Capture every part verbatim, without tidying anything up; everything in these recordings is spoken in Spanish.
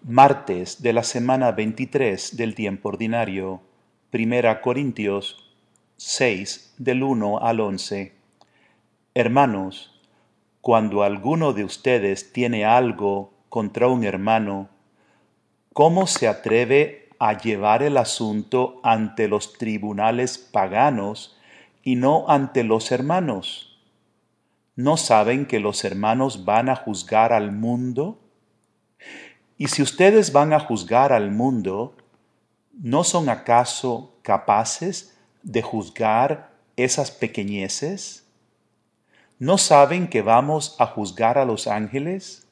Martes de la semana veintitrés del tiempo ordinario, Primera Corintios seis del uno al once. Hermanos, cuando alguno de ustedes tiene algo contra un hermano, ¿cómo se atreve a llevar el asunto ante los tribunales paganos y no ante los hermanos? ¿No saben que los hermanos van a juzgar al mundo? Y si ustedes van a juzgar al mundo, ¿no son acaso capaces de juzgar esas pequeñeces? ¿No saben que vamos a juzgar a los ángeles?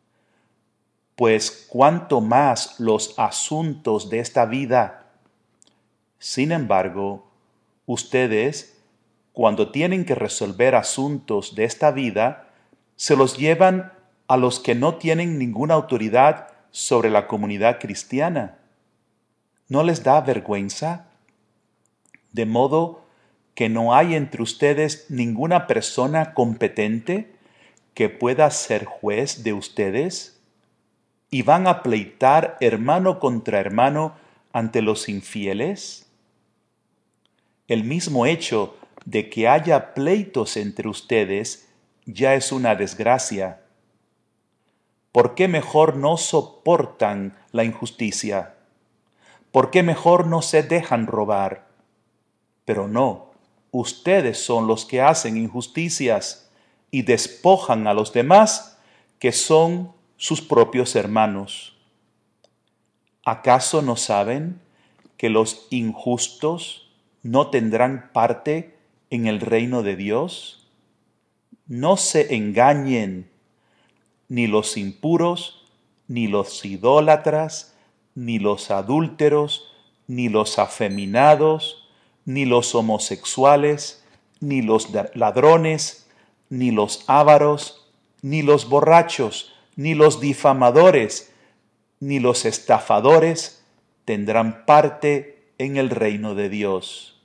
Pues cuánto más los asuntos de esta vida. Sin embargo, ustedes, cuando tienen que resolver asuntos de esta vida, se los llevan a los que no tienen ninguna autoridad sobre la comunidad cristiana. ¿No les da vergüenza? De modo que no hay entre ustedes ninguna persona competente que pueda ser juez de ustedes, y van a pleitar hermano contra hermano ante los infieles. El mismo hecho de que haya pleitos entre ustedes ya es una desgracia. ¿Por qué mejor no soportan la injusticia? ¿Por qué mejor no se dejan robar? Pero no, ustedes son los que hacen injusticias y despojan a los demás, que son sus propios hermanos. ¿Acaso no saben que los injustos no tendrán parte en el reino de Dios? No se engañen, ni los impuros, ni los idólatras, ni los adúlteros, ni los afeminados, ni los homosexuales, ni los ladrones, ni los ávaros, ni los borrachos, ni los difamadores, ni los estafadores tendrán parte en el reino de Dios.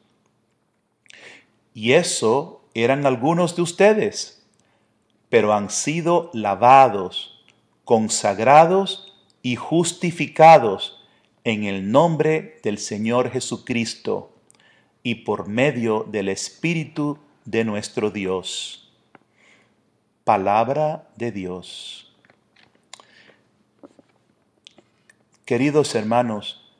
Y eso eran algunos de ustedes, pero han sido lavados, consagrados y justificados en el nombre del Señor Jesucristo y por medio del Espíritu de nuestro Dios. Palabra de Dios. Queridos hermanos,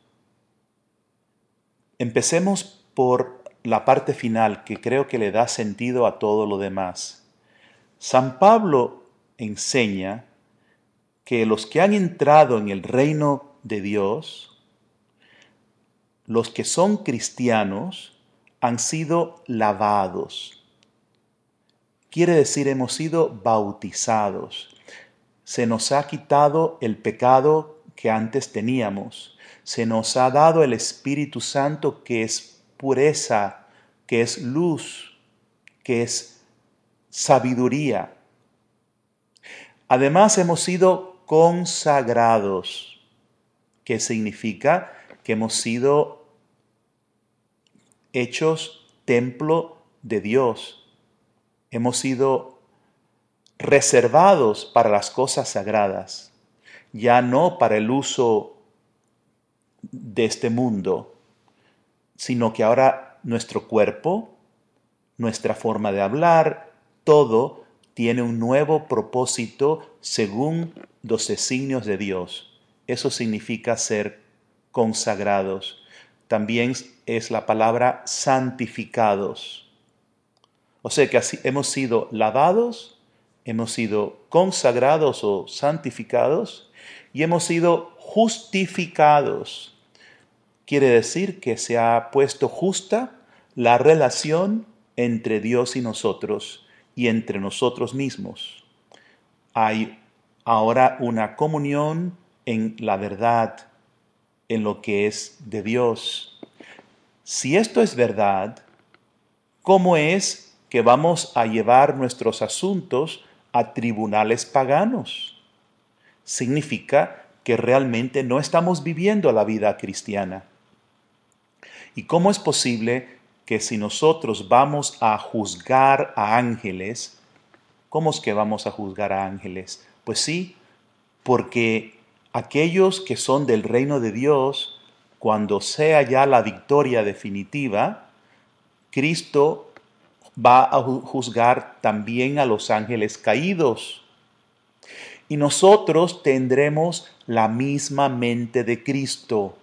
empecemos por la parte final, que creo que le da sentido a todo lo demás. San Pablo enseña que los que han entrado en el reino de Dios, los que son cristianos, han sido lavados. Quiere decir, hemos sido bautizados. Se nos ha quitado el pecado que antes teníamos. Se nos ha dado el Espíritu Santo, que es pureza, que es luz, que es sabiduría. Además, hemos sido consagrados, que significa que hemos sido hechos templo de Dios. Hemos sido reservados para las cosas sagradas, ya no para el uso de este mundo, sino que ahora nuestro cuerpo, nuestra forma de hablar, todo tiene un nuevo propósito según los designios de Dios. Eso significa ser consagrados. También es la palabra santificados. O sea que así hemos sido lavados, hemos sido consagrados o santificados y hemos sido justificados. Quiere decir que se ha puesto justa la relación entre Dios y nosotros y entre nosotros mismos. Hay ahora una comunión en la verdad, en lo que es de Dios. Si esto es verdad, ¿cómo es que vamos a llevar nuestros asuntos a tribunales paganos? Significa que realmente no estamos viviendo la vida cristiana. ¿Y cómo es posible que si nosotros vamos a juzgar a ángeles, ¿cómo es que vamos a juzgar a ángeles? Pues sí, porque aquellos que son del reino de Dios, cuando sea ya la victoria definitiva, Cristo va a juzgar también a los ángeles caídos. Y nosotros tendremos la misma mente de Cristo,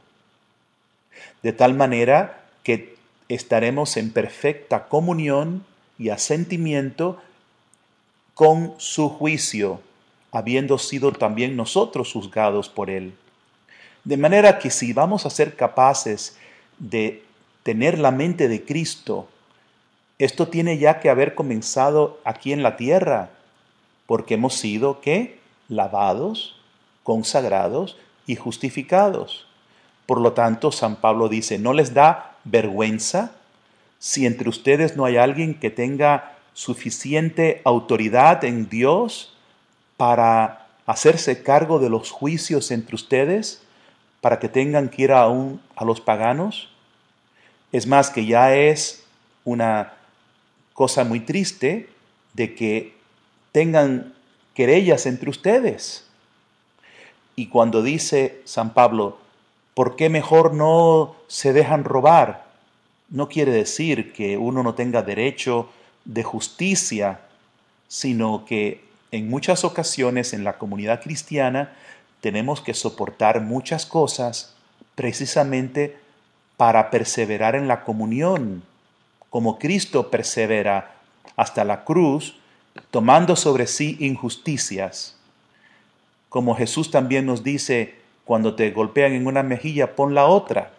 de tal manera que estaremos en perfecta comunión y asentimiento con su juicio, habiendo sido también nosotros juzgados por él. De manera que si vamos a ser capaces de tener la mente de Cristo, esto tiene ya que haber comenzado aquí en la tierra, porque hemos sido, ¿qué? Lavados, consagrados y justificados. Por lo tanto, San Pablo dice, ¿no les da vergüenza si entre ustedes no hay alguien que tenga suficiente autoridad en Dios para hacerse cargo de los juicios entre ustedes, para que tengan que ir aún a los paganos? Es más, que ya es una cosa muy triste de que tengan querellas entre ustedes. Y cuando dice San Pablo, ¿por qué mejor no se dejan robar? No quiere decir que uno no tenga derecho de justicia, sino que en muchas ocasiones en la comunidad cristiana tenemos que soportar muchas cosas precisamente para perseverar en la comunión, como Cristo persevera hasta la cruz, tomando sobre sí injusticias. Como Jesús también nos dice, cuando te golpean en una mejilla, pon la otra.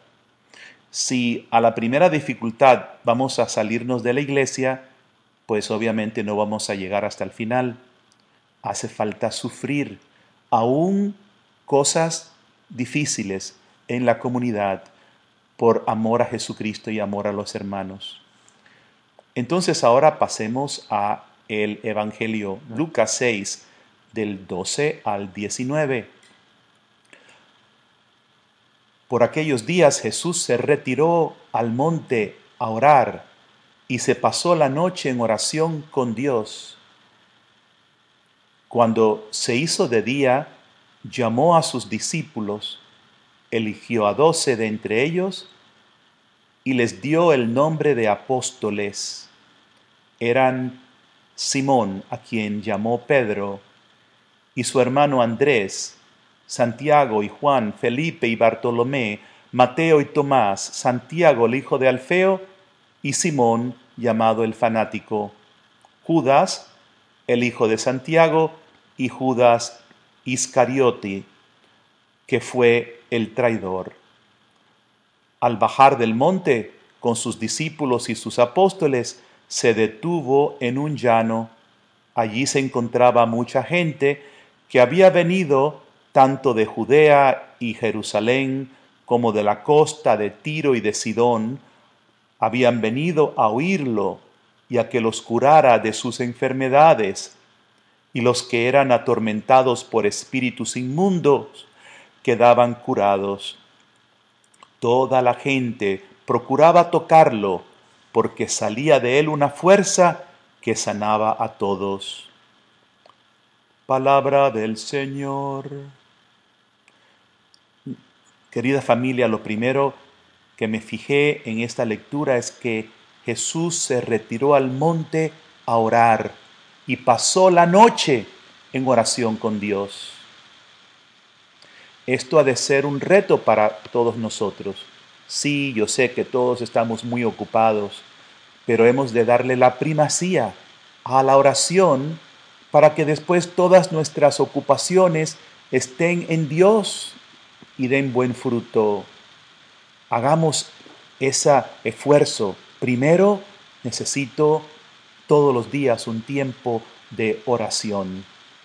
Si a la primera dificultad vamos a salirnos de la iglesia, pues obviamente no vamos a llegar hasta el final. Hace falta sufrir aún cosas difíciles en la comunidad por amor a Jesucristo y amor a los hermanos. Entonces ahora pasemos a el Evangelio Lucas seis, del doce al diecinueve. Por aquellos días Jesús se retiró al monte a orar y se pasó la noche en oración con Dios. Cuando se hizo de día, llamó a sus discípulos, eligió a doce de entre ellos y les dio el nombre de apóstoles. Eran Simón, a quien llamó Pedro, y su hermano Andrés, Santiago y Juan, Felipe y Bartolomé, Mateo y Tomás, Santiago el hijo de Alfeo y Simón llamado el fanático, Judas el hijo de Santiago y Judas Iscariote, que fue el traidor. Al bajar del monte con sus discípulos y sus apóstoles, se detuvo en un llano. Allí se encontraba mucha gente que había venido tanto de Judea y Jerusalén como de la costa de Tiro y de Sidón. Habían venido a oírlo y a que los curara de sus enfermedades. Y los que eran atormentados por espíritus inmundos quedaban curados. Toda la gente procuraba tocarlo, porque salía de él una fuerza que sanaba a todos. Palabra del Señor. Querida familia, lo primero que me fijé en esta lectura es que Jesús se retiró al monte a orar y pasó la noche en oración con Dios. Esto ha de ser un reto para todos nosotros. Sí, yo sé que todos estamos muy ocupados, pero hemos de darle la primacía a la oración para que después todas nuestras ocupaciones estén en Dios y den buen fruto. Hagamos ese esfuerzo. Primero, necesito todos los días un tiempo de oración.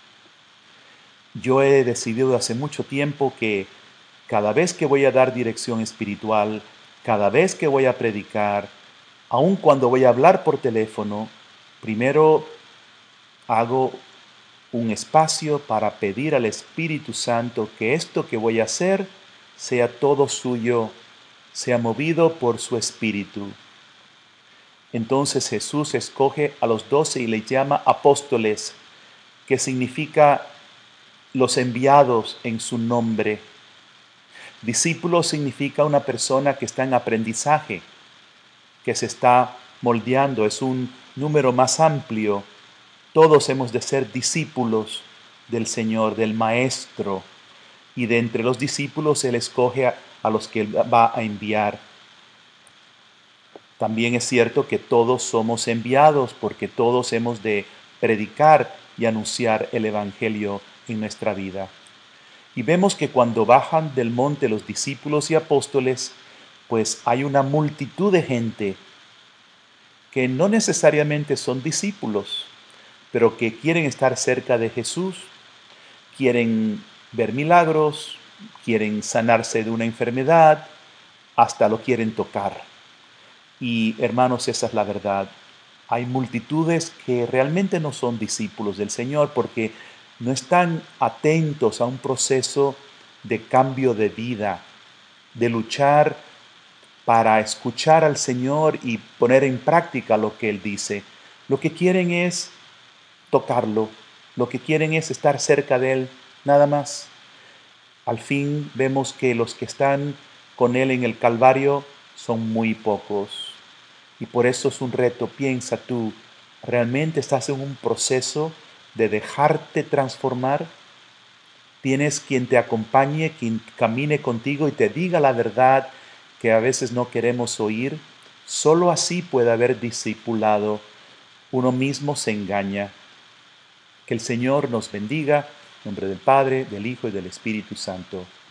Yo he decidido hace mucho tiempo que cada vez que voy a dar dirección espiritual, cada vez que voy a predicar, aun cuando voy a hablar por teléfono, primero hago un espacio para pedir al Espíritu Santo que esto que voy a hacer sea todo suyo, sea movido por su Espíritu. Entonces Jesús escoge a los doce y les llama apóstoles, que significa los enviados en su nombre. Discípulo significa una persona que está en aprendizaje, que se está moldeando, es un número más amplio. Todos hemos de ser discípulos del Señor, del Maestro, y de entre los discípulos Él escoge a, a los que Él va a enviar. También es cierto que todos somos enviados porque todos hemos de predicar y anunciar el Evangelio en nuestra vida. Y vemos que cuando bajan del monte los discípulos y apóstoles, pues hay una multitud de gente que no necesariamente son discípulos, pero que quieren estar cerca de Jesús, quieren ver milagros, quieren sanarse de una enfermedad, hasta lo quieren tocar. Y hermanos, esa es la verdad. Hay multitudes que realmente no son discípulos del Señor porque no están atentos a un proceso de cambio de vida, de luchar para escuchar al Señor y poner en práctica lo que Él dice. Lo que quieren es tocarlo, lo que quieren es estar cerca de Él, nada más. Al fin vemos que los que están con Él en el Calvario son muy pocos. Y por eso es un reto. Piensa tú, ¿realmente estás en un proceso de dejarte transformar? ¿Tienes quien te acompañe, quien camine contigo y te diga la verdad que a veces no queremos oír? Solo así puede haber discipulado. Uno mismo se engaña. Que el Señor nos bendiga. En nombre del Padre, del Hijo y del Espíritu Santo.